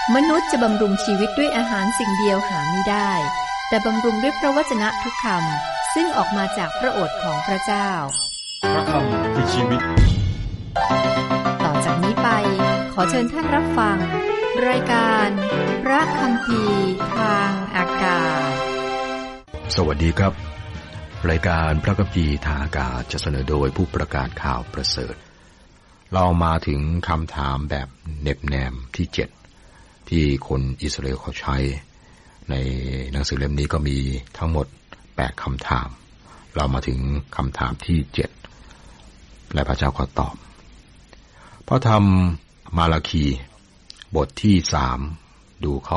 มนุษย์จะบำรุงชีวิตด้วยอาหารสิ่งเดียวหาไม่ได้แต่บำรุงด้วยพระวจนะทุกคำซึ่งออกมาจากพระโอษฐ์ของพระเจ้าพระคำคือชีวิตต่อจากนี้ไปขอเชิญท่านรับฟังรายการพระคัมภีร์ทางอากาศสวัสดีครับรายการพระคัมภีร์ทางอากาศจะเสนอโดยผู้ประกาศข่าวประเสริฐเรามาถึงคำถามแบบเน็บแนมที่7ที่คนอิสราเอลเขาใช้ในหนังสือเล่มนี้ก็มีทั้งหมด8คำถามเรามาถึงคำถามที่7และพระเจ้าก็ตอบพระธรรมมาราคีบทที่3ดูข้อ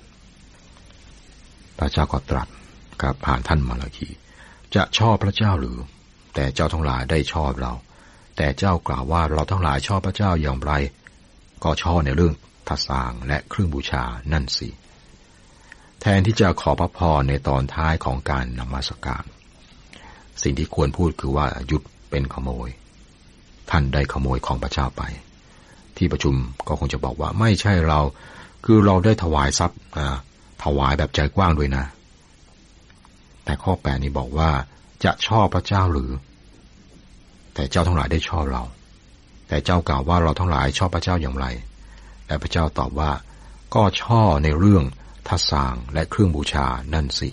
8พระเจ้าก็ตรัสกับผ่านท่านมาราคีจะชอบพระเจ้าหรือแต่เจ้าทั้งหลายได้ชอบเราแต่เจ้ากล่าวว่าเราทั้งหลายชอบพระเจ้าอย่างไรก็ชอบในเรื่องทัศางและเครื่องบูชานั่นสิแทนที่จะขอพระพรในตอนท้ายของการนมัสการสิ่งที่ควรพูดคือว่าหยุดเป็นขโมยท่านได้ขโมยของพระเจ้าไปที่ประชุมก็คงจะบอกว่าไม่ใช่เราคือเราได้ถวายทรัพย์ถวายแบบใจกว้างด้วยนะแต่ข้อ8นี้บอกว่าจะชอบพระเจ้าหรือแต่เจ้าทั้งหลายได้ชอบเราแต่เจ้ากล่าวว่าเราทั้งหลายชอบพระเจ้าอย่างไรและพระเจ้าตอบว่าก็ชอบในเรื่องทัศางและเครื่องบูชานั่นสิ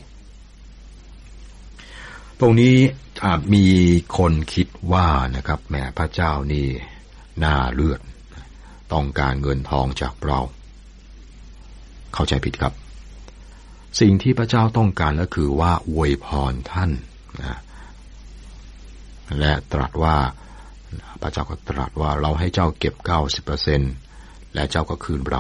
ตรงนี้มีคนคิดว่านะครับแหมพระเจ้านี่น่าเลือดต้องการเงินทองจากเราเข้าใจผิดครับสิ่งที่พระเจ้าต้องการก็คือว่าอวยพรท่านนะและตรัสว่าพระเจ้าก็ตรัสว่าเราให้เจ้าเก็บ 90% และเจ้าก็คืนเรา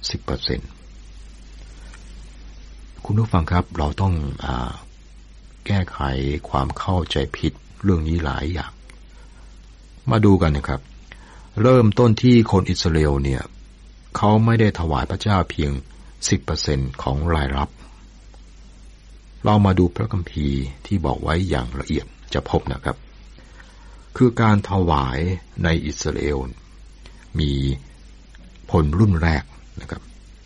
10% คุณผู้ฟังครับเราต้องแก้ไขความเข้าใจผิดเรื่องนี้หลายอย่างมาดูกันนะครับเริ่มต้นที่คนอิสราเอลเนี่ยเขาไม่ได้ถวายพระเจ้าเพียง 10% ของรายรับเรามาดูพระคัมภีร์ที่บอกไว้อย่างละเอียดจะพบนะครับคือการถวายในอิสราเอลมีผลรุ่นแรกนะครับ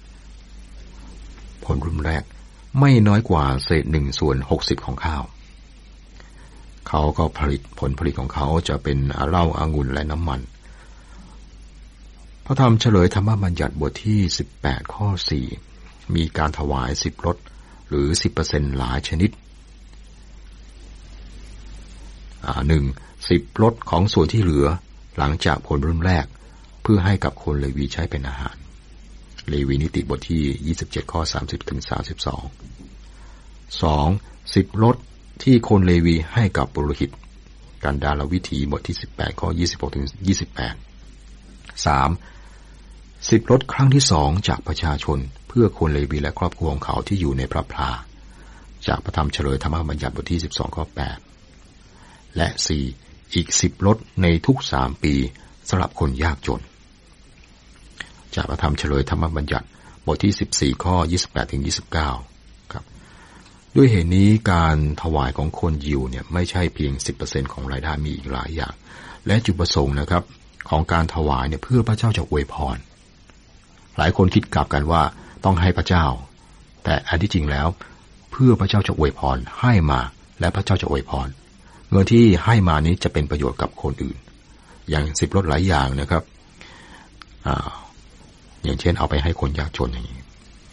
ผลรุ่นแรกไม่น้อยกว่าเศษ1/60ของข้าวเขาก็ผลิตผลผลิตของเขาจะเป็นเหล้าองุ่นและน้ำมันพระธรรมเฉลยธรรมบัญญัติบทที่18ข้อ4มีการถวาย10รถหรือ 10% หลายชนิด10รถของส่วนที่เหลือหลังจากผลรุ่นแรกเพื่อให้กับคนเลวีใช้เป็นอาหารเลวีนิติบทที่27ข้อ30ถึง32 10รถที่คนเลวีให้กับปุโรหิตกันดารวิธีบทที่18ข้อ26ถึง28 10รถครั้งที่2จากประชาชนเพื่อคนเลวีและครอบครัวของเขาที่อยู่ในพระพลาจากพระธรรมเฉลยธรรมบัญญัติบทที่12ข้อ8และ4อีก10รถในทุก3ปีสำหรับคนยากจนจากพระธรรมเฉลยธรรมบัญญัติบทที่14ข้อ28ถึง29ครับด้วยเหตุนี้การถวายของคนยิวเนี่ยไม่ใช่เพียง 10% ของรายได้มีอีกหลายอย่างและจุดประสงค์นะครับของการถวายเนี่ยเพื่อพระเจ้าจะอวยพรหลายคนคิดกลับกันว่าต้องให้พระเจ้าแต่อันที่จริงแล้วเพื่อพระเจ้าจะอวยพรให้มาและพระเจ้าจะอวยพรเงินที่ให้มานี้จะเป็นประโยชน์กับคนอื่นอย่าง10รถหลายอย่างนะครับอย่างเช่นเอาไปให้คนยากจนอย่างนี้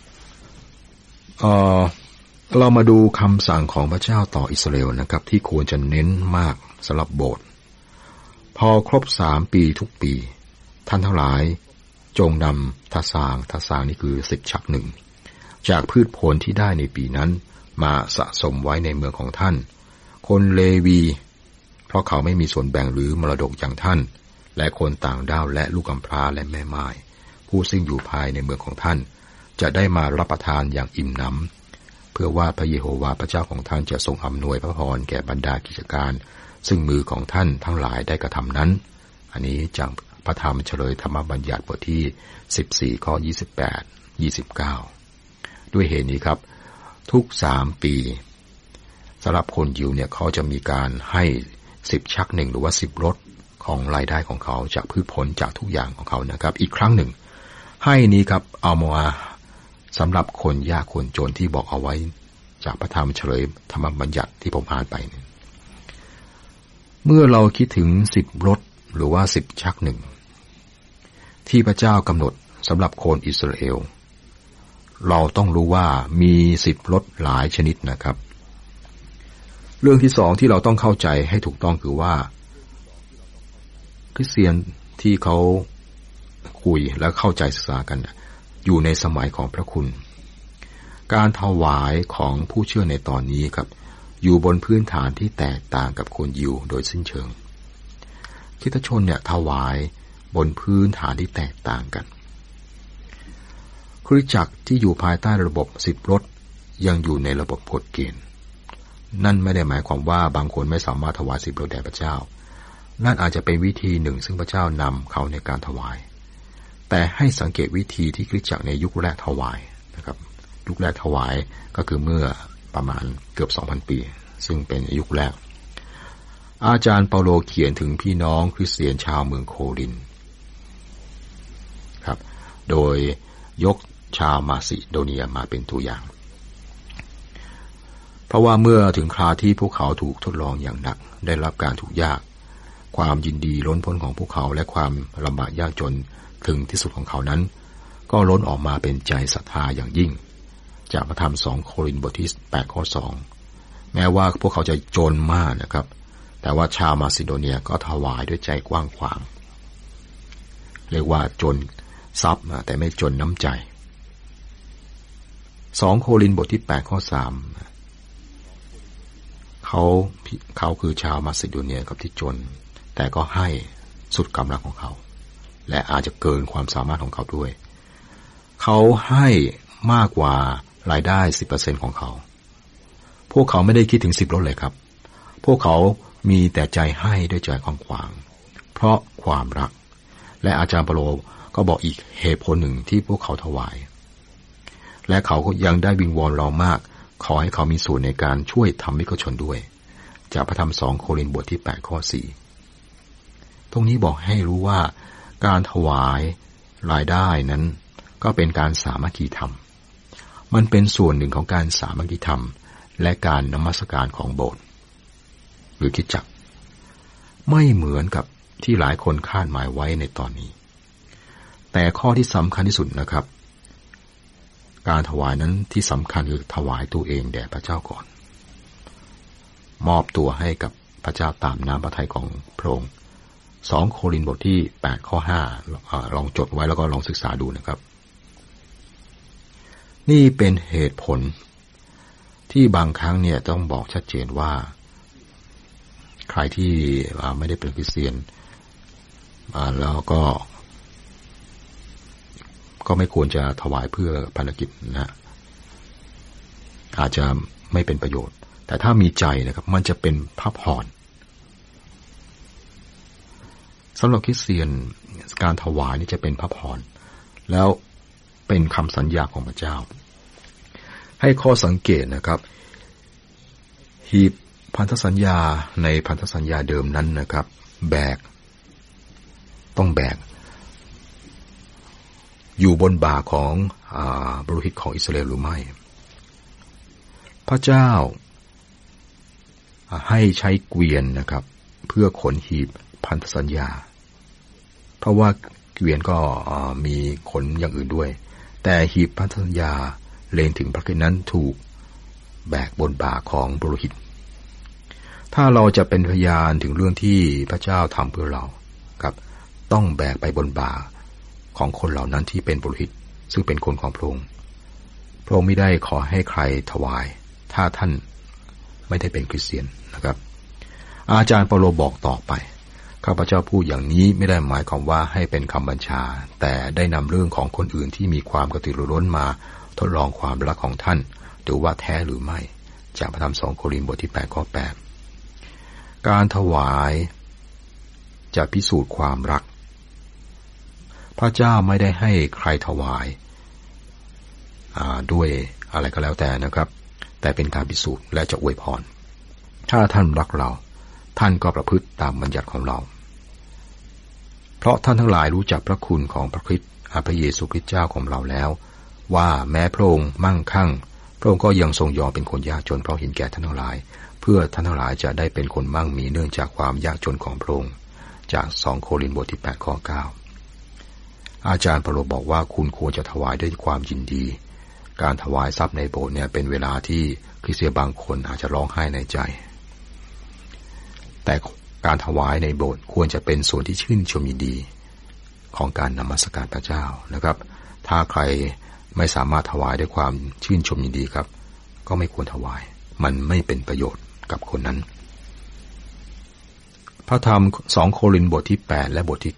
เรามาดูคำสั่งของพระเจ้าต่ออิสราเอลนะครับที่ควรจะเน้นมากสำหรับโบสถ์พอครบ3ปีทุกปีท่านทั้งหลายจงนำทัศางนี่คือ10ชักหนึ่งจากพืชผลที่ได้ในปีนั้นมาสะสมไว้ในเมืองของท่านคนเลวีเพราะเขาไม่มีส่วนแบ่งหรือมรดกอย่างท่านและคนต่างด้าวและลูกกำพร้าและแม่ม่ายผู้ซึ่งอยู่ภายในเมืองของท่านจะได้มารับประทานอย่างอิ่มหนำเพื่อว่าพระเยโฮวาห์พระเจ้าของท่านจะทรงอำนวยพระพรแก่บรรดากิจการซึ่งมือของท่านทั้งหลายได้กระทำนั้นอันนี้จากพระธรรมเฉลยธรรมบัญญัติบทที่14ข้อ28 29ด้วยเหตุนี้ครับทุก3ปีสำหรับคนยิวเนี่ยเขาจะมีการให้10ชักหนึ่งหรือว่า10รถของรายได้ของเขาจากพืชผลจากทุกอย่างของเขานะครับอีกครั้งหนึ่งให้นี้ครับเอามาสำหรับคนยากคนจนที่บอกเอาไว้จากพระธรรมเฉลยธรรมบัญญัติที่ผมอ่านไปเนี่ยเมื่อเราคิดถึง10 รถหรือว่า10 ชักหนึ่งที่พระเจ้ากำหนดสำหรับคนอิสราเอลเราต้องรู้ว่ามี10 รถหลายชนิดนะครับเรื่องที่2ที่เราต้องเข้าใจให้ถูกต้องคือว่าคริสเตียนที่เขาคุยและเข้าใจศึกษากันอยู่ในสมัยของพระคุณการถวายของผู้เชื่อในตอนนี้ครับอยู่บนพื้นฐานที่แตกต่างกับคนยิวโดยสิ้นเชิงคริสตชนเนี่ยถวายบนพื้นฐานที่แตกต่างกันคริสตจักรที่อยู่ภายใต้ระบบ10 รถยังอยู่ในระบบกฎเกณฑ์นั่นไม่ได้หมายความว่าบางคนไม่สามารถถวาย10 รถแด่พระเจ้านั่นอาจจะเป็นวิธีหนึ่งซึ่งพระเจ้านำเขาในการถวายแต่ให้สังเกตวิธีที่คริสตจักรในยุคแรกถวายนะครับยุคแรกถวายก็คือเมื่อประมาณเกือบ 2,000 ปีซึ่งเป็นยุคแรกอาจารย์เปาโลเขียนถึงพี่น้องคริสเตียนชาวเมืองโครินธ์ครับโดยยกชาวมาซิโดเนียมาเป็นตัวอย่างเพราะว่าเมื่อถึงคราวที่พวกเขาถูกทดลองอย่างหนักได้รับการทุกข์ยากความยินดีล้นพ้นของพวกเขาและความลำบากยากจนถึงที่สุดของเขานั้นก็ล้นออกมาเป็นใจศรัทธาอย่างยิ่งจากพระธรรม2 โครินธ์บทที่ 8 ข้อ 2แม้ว่าพวกเขาจะจนมากนะครับแต่ว่าชาวมาซิโดเนียก็ถวายด้วยใจกว้างขวางเรียกว่าจนทรัพย์แต่ไม่จนน้ำใจ2 โครินธ์บทที่ 8 ข้อ 3เขาคือชาวมาซิโดเนียกับที่จนแต่ก็ให้สุดกำลังของเขาและอาจจะเกินความสามารถของเขาด้วยเขาให้มากกว่ารายได้ 10% ของเขาพวกเขาไม่ได้คิดถึง10 รถเลยครับพวกเขามีแต่ใจให้ด้วยใจกว้างๆเพราะความรักและอาจารย์เปาโลก็บอกอีกเหตุผลหนึ่งที่พวกเขาถวายและเขาก็ยังได้วิงวอนเรามากขอให้เขามีส่วนในการช่วยทำมิตรชนด้วยจากพระธรรม2 โครินธ์บทที่ 8 ข้อ 4ตรงนี้บอกให้รู้ว่าการถวายรายได้นั้นก็เป็นการสามัคคีธรรมมันเป็นส่วนหนึ่งของการสามัคคีธรรมและการนมัสการของโบสถ์หรือคริสตจักรไม่เหมือนกับที่หลายคนคาดหมายไว้ในตอนนี้แต่ข้อที่สำคัญที่สุดนะครับการถวายนั้นที่สำคัญคือถวายตัวเองแด่พระเจ้าก่อนมอบตัวให้กับพระเจ้าตามน้ำพระทัยของพระองค์2 โครินธ์บทที่ 8 ข้อ 5ลองจดไว้แล้วก็ลองศึกษาดูนะครับนี่เป็นเหตุผลที่บางครั้งเนี่ยต้องบอกชัดเจนว่าใครที่ไม่ได้เป็นคริสเตียนแล้วก็ไม่ควรจะถวายเพื่อภารกิจนะอาจจะไม่เป็นประโยชน์แต่ถ้ามีใจนะครับมันจะเป็นพระพรสำหรับคริสเตียนการถวายนี่จะเป็นพระพรแล้วเป็นคำสัญญาของพระเจ้าให้ข้อสังเกตนะครับหีบพันธสัญญาในพันธสัญญาเดิมนั้นนะครับต้องแบกอยู่บนบ่าของบุรุษของอิสราเอลหรือไม่พระเจ้าให้ใช้เกวียนนะครับเพื่อขนหีบพันธสัญญาเพราะว่าเกวียนก็มีขนอย่างอื่นด้วยแต่หีบพันธสัญญาเล็งถึงพระคริสต์นั้นถูกแบกบนบ่าของบุรุษถ้าเราจะเป็นพยานถึงเรื่องที่พระเจ้าทำเพื่อเราครับต้องแบกไปบนบ่าของคนเหล่านั้นที่เป็นบุรุษซึ่งเป็นคนของพระองค์พระองค์ไม่ได้ขอให้ใครถวายถ้าท่านไม่ได้เป็นคริสเตียนนะครับอาจารย์เปาโลบอกต่อไปข้าพเจ้าพูดอย่างนี้ไม่ได้หมายความว่าให้เป็นคำบัญชาแต่ได้นำเรื่องของคนอื่นที่มีความกระตือรือร้นมาทดลองความรักของท่านดูว่าแท้หรือไม่จากพระธรรม2 โครินธ์บทที่ 8 ข้อ 8การถวายจะพิสูจน์ความรักพระเจ้าไม่ได้ให้ใครถวายด้วยอะไรก็แล้วแต่นะครับแต่เป็นการพิสูจน์และจะอวยพรถ้าท่านรักเราท่านก็ประพฤติตามบัญญัติของเราเพราะท่านทั้งหลายรู้จักพระคุณของพระคริสต์พระเยซูคริสต์เจ้าของเราแล้วว่าแม้พระองค์มั่งคั่งพระองค์ก็ยังทรงยอมเป็นคนยากจนเพราะเห็นแก่ท่านทั้งหลายเพื่อท่านทั้งหลายจะได้เป็นคนมั่งมีเนื่องจากความยากจนของพระองค์จาก2โครินธ์บทที่8ข้อ9อาจารย์เปโตรบอกว่าคุณควรจะถวายด้วยความยินดีการถวายทรัพย์ในโบสถ์เนี่ยเป็นเวลาที่คริสเตียนบางคนอาจจะร้องไห้ในใจแต่การถวายในโบสถ์ควรจะเป็นส่วนที่ชื่นชมยินดีของการนมัสการพระเจ้านะครับถ้าใครไม่สามารถถวายด้วยความชื่นชมยินดีครับก็ไม่ควรถวายมันไม่เป็นประโยชน์กับคนนั้นพระธรรม2โครินธ์บทที่8และบทที่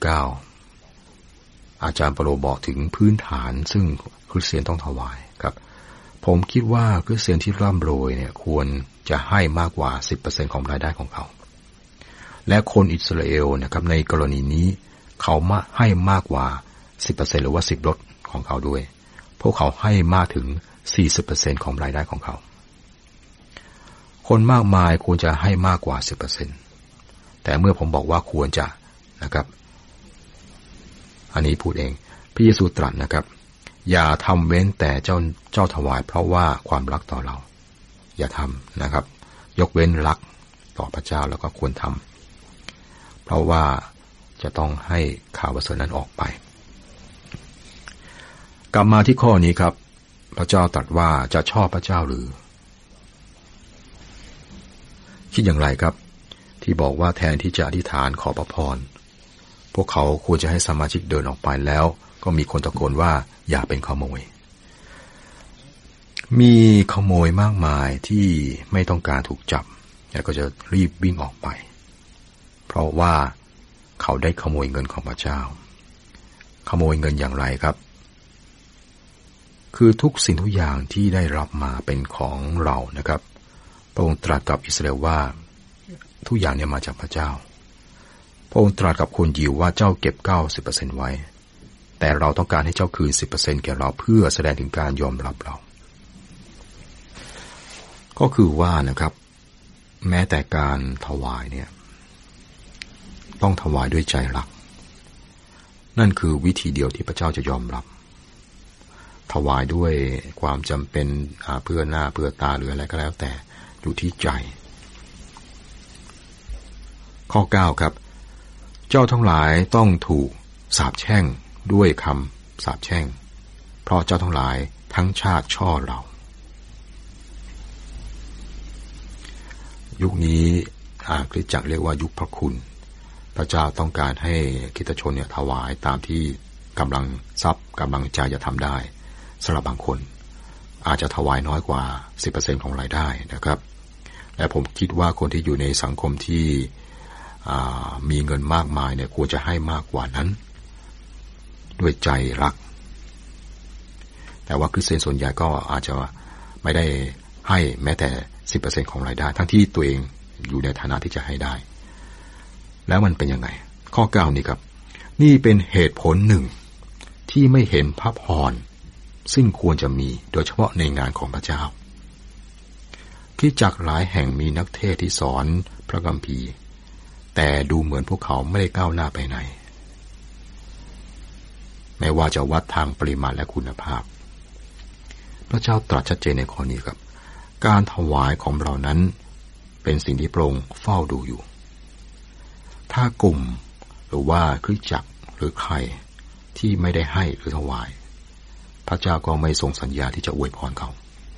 9อาจารย์เปโตรบอกถึงพื้นฐานซึ่งคริสเตียนต้องถวายครับผมคิดว่าคริสเตียนที่ร่ำรวยเนี่ยควรจะให้มากกว่า 10% ของรายได้ของเขาและคนอิสราเอลนะครับในกรณีนี้เขาให้มากกว่า 10% หรือว่า10ลดของเขาด้วยพวกเขาให้มากถึง 40% ของรายได้ของเขาคนมากมายควรจะให้มากกว่า 10% แต่เมื่อผมบอกว่าควรจะนะครับอันนี้พูดเองพระเยซูตรัสนะครับอย่าทำเว้นแต่เจ้าถวายเพราะว่าความรักต่อเราอย่าทำนะครับยกเว้นรักต่อพระเจ้าแล้วก็ควรทำเพราะว่าจะต้องให้ข่าวประเสริฐนั้นออกไปกลับมาที่ข้อนี้ครับพระเจ้าตรัสว่าจะชอบพระเจ้าหรือคิดอย่างไรครับที่บอกว่าแทนที่จะอธิษฐานขอพระพรพวกเขาควรจะให้สมาชิกเดินออกไปแล้วก็มีคนตะโกนว่าอย่าเป็นขโมยมีขโมยมากมายที่ไม่ต้องการถูกจับแล้วก็จะรีบวิ่งออกไปเพราะว่าเขาได้ขโมยเงินของพระเจ้าขโมยเงินอย่างไรครับคือทุกสิ่งทุกอย่างที่ได้รับมาเป็นของเรานะครับพระองค์ตรัสกับอิสราเอลว่าทุกอย่างเนี่ยมาจากพระเจ้าพระองค์ตรัสกับคนยิวว่าเจ้าเก็บ 90% ไว้แต่เราต้องการให้เจ้าคืน 10% แก่เราเพื่อแสดงถึงการยอมรับเราก็คือว่านะครับแม้แต่การถวายเนี่ยต้องถวายด้วยใจรักนั่นคือวิธีเดียวที่พระเจ้าจะยอมรับถวายด้วยความจำเป็นเพื่อหน้าเพื่อตาหรืออะไรก็แล้วแต่อยู่ที่ใจข้อ9ครับเจ้าทั้งหลายต้องถูกสาปแช่งด้วยคำสาปแช่งเพราะเจ้าทั้งหลายทั้งชาติช่อเรายุคนี้คริสตจักรเรียกว่ายุคพระคุณพระเจ้าต้องการให้คริสตชนเนี่ยถวายตามที่กำลังทรัพย์กำลังใจจะทำได้สำหรับบางคนอาจจะถวายน้อยกว่า 10% ของรายได้นะครับและผมคิดว่าคนที่อยู่ในสังคมที่มีเงินมากมายเนี่ยควรจะให้มากกว่านั้นด้วยใจรักแต่ว่าคริสเตียนส่วนใหญ่ก็อาจจะไม่ได้ให้แม้แต่ 10% ของรายได้ทั้งที่ตัวเองอยู่ในฐานะที่จะให้ได้แล้วมันเป็นยังไงข้อ9นี้ครับนี่เป็นเหตุผลหนึ่งที่ไม่เห็นพระพรซึ่งควรจะมีโดยเฉพาะในงานของพระเจ้าคริสตจักรหลายแห่งมีนักเทศน์ที่สอนพระคัมภีร์แต่ดูเหมือนพวกเขาไม่ได้ก้าวหน้าไปไหนไม่ว่าจะวัดทางปริมาณและคุณภาพพระเจ้าตรัสชัดเจนในข้อนี้ครับการถวายของเรานั้นเป็นสิ่งที่พระองค์เฝ้าดูอยู่ถ้ากลุ่มหรือว่าคริสตจักรหรือใครที่ไม่ได้ให้หรือถวายพระเจ้าก็ไม่ทรงสัญญาที่จะอวยพรเขา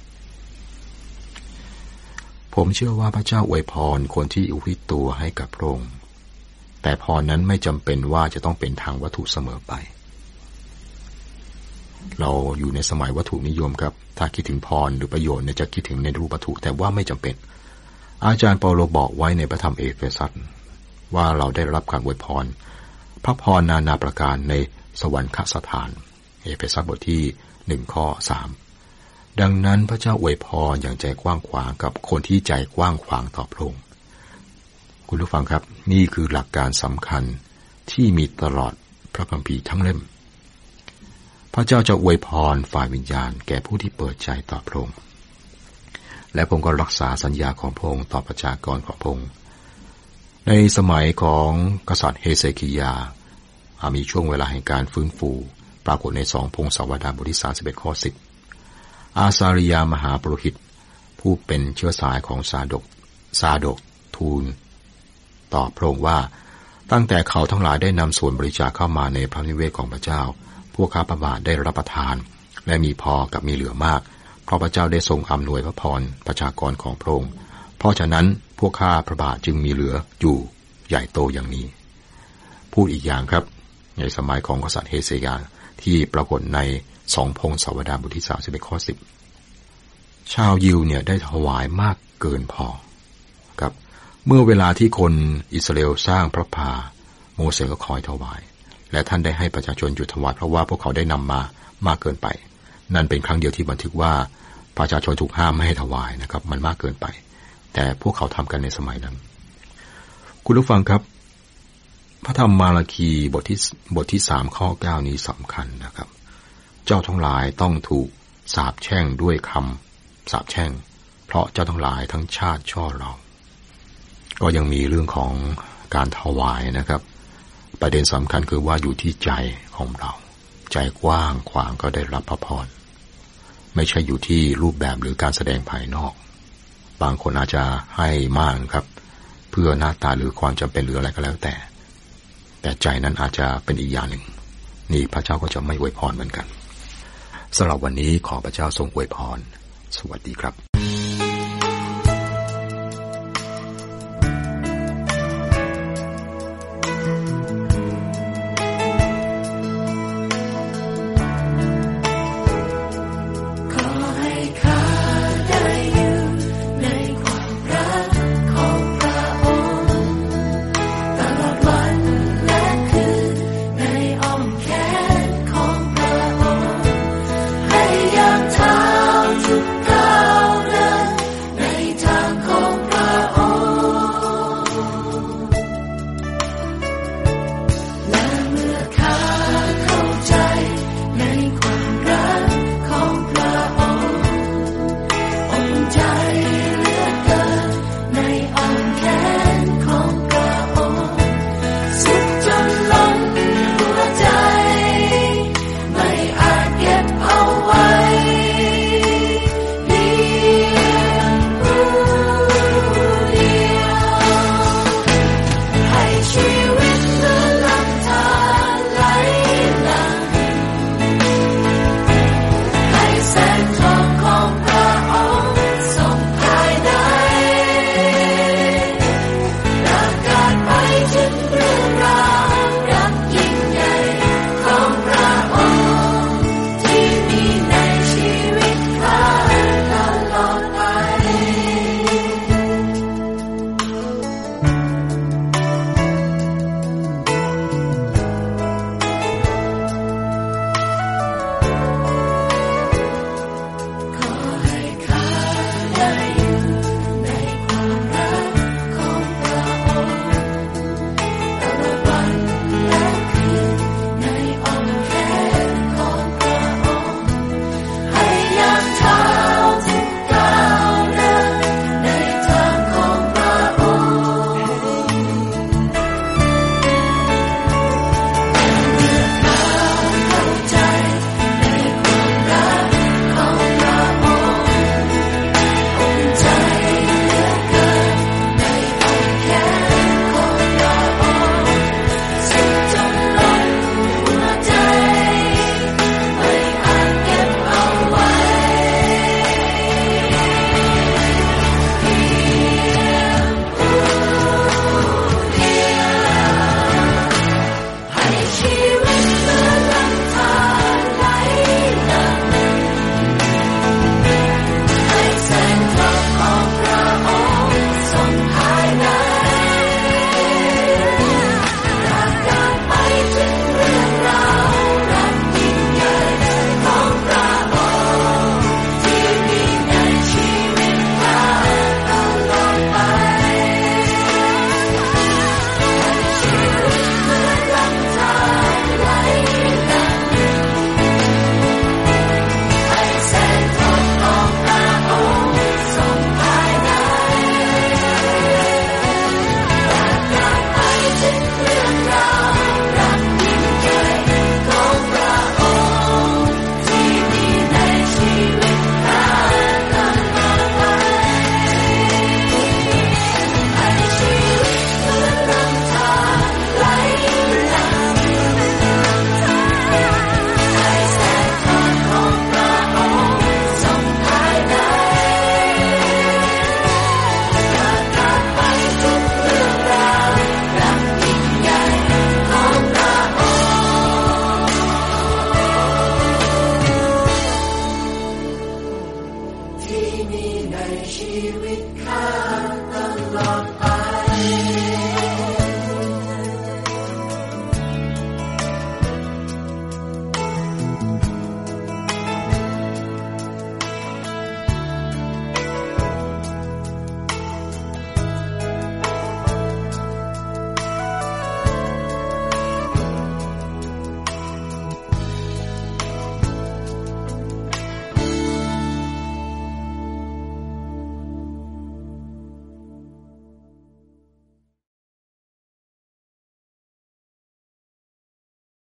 ผมเชื่อว่าพระเจ้าอวยพรคนที่อุทิศตัวให้กับพระองค์แต่พรนั้นไม่จำเป็นว่าจะต้องเป็นทางวัตถุเสมอไปเราอยู่ในสมัยวัตถุนิยมครับถ้าคิดถึงพรหรือประโยชน์เนี่ยจะคิดถึงในรูปวัตถุแต่ว่าไม่จำเป็นอาจารย์เปาโลบอกไว้ในพระธรรมเอเฟซัสว่าเราได้รับการอวยพรพระพรนานาประการในสวรรคสถานเอเฟซัสบทที่1ข้อ3ดังนั้นพระเจ้าอวยพรอย่างใจกว้างขวางกับคนที่ใจกว้างขวางต่อพระองค์คุณผู้ฟังครับนี่คือหลักการสำคัญที่มีตลอดพระคัมภีร์ทั้งเล่มพระเจ้าจะอวยพรฝ่ายวิญญาณแก่ผู้ที่เปิดใจต่อพระองค์และผมก็รักษาสัญญาของพระองค์ต่อประชากรของพระองค์ในสมัยของกษัตริย์เฮเซคิยามีช่วงเวลาแห่งการฟื้นฟูปรากฏใน2 พงศาวดารบทที่31ข้อ10อาซาริยามหาปุโรหิตผู้เป็นเชื้อสายของซาดกทูลตอบพระองค์ว่าตั้งแต่เขาทั้งหลายได้นำส่วนบริจาคเข้ามาในพระนิเวศของพระเจ้าพวกข้าพระบาทได้รับประทานและมีพอกับมีเหลือมากเพราะพระเจ้าได้ทรงอำนวยพระพรประชากรของพระองค์เพราะฉะนั้นพวกข้าพระบาทจึงมีเหลืออยู่ใหญ่โตอย่างนี้พูดอีกอย่างครับในสมัยของกษัตริย์เฮเซยาที่ปรากฏใน2 พงศาวดารบทที่31ข้อ10ชาวยิวเนี่ยได้ถวายมากเกินพอครับเมื่อเวลาที่คนอิสราเอลสร้างพระพาโมเสสก็คอยถวายและท่านได้ให้ประชาชนหยุดถวายเพราะว่าพวกเขาได้นำมามากเกินไปนั่นเป็นครั้งเดียวที่บันทึกว่าประชาชนถูกห้ามไม่ให้ถวายนะครับมันมากเกินไปแต่พวกเขาทำกันในสมัยนั้นคุณผู้ฟังครับพระธรรมมาราคีบทที่3ข้อ9นี้สำคัญนะครับเจ้าทั้งหลายต้องถูกสาปแช่งด้วยคำสาปแช่งเพราะเจ้าทั้งหลายทั้งชาติช่อเราก็ยังมีเรื่องของการถวายนะครับประเด็นสำคัญคือว่าอยู่ที่ใจของเราใจกว้างขวางก็ได้รับพระพรไม่ใช่อยู่ที่รูปแบบหรือการแสดงภายนอกบางคนอาจจะให้มากครับเพื่อหน้าตาหรือความจำเป็นหรืออะไรก็แล้วแต่ใจนั้นอาจจะเป็นอีกอย่างหนึ่งนี่พระเจ้าก็จะไม่อวยพรเหมือนกันสำหรับวันนี้ขอพระเจ้าทรงอวยพรสวัสดีครับ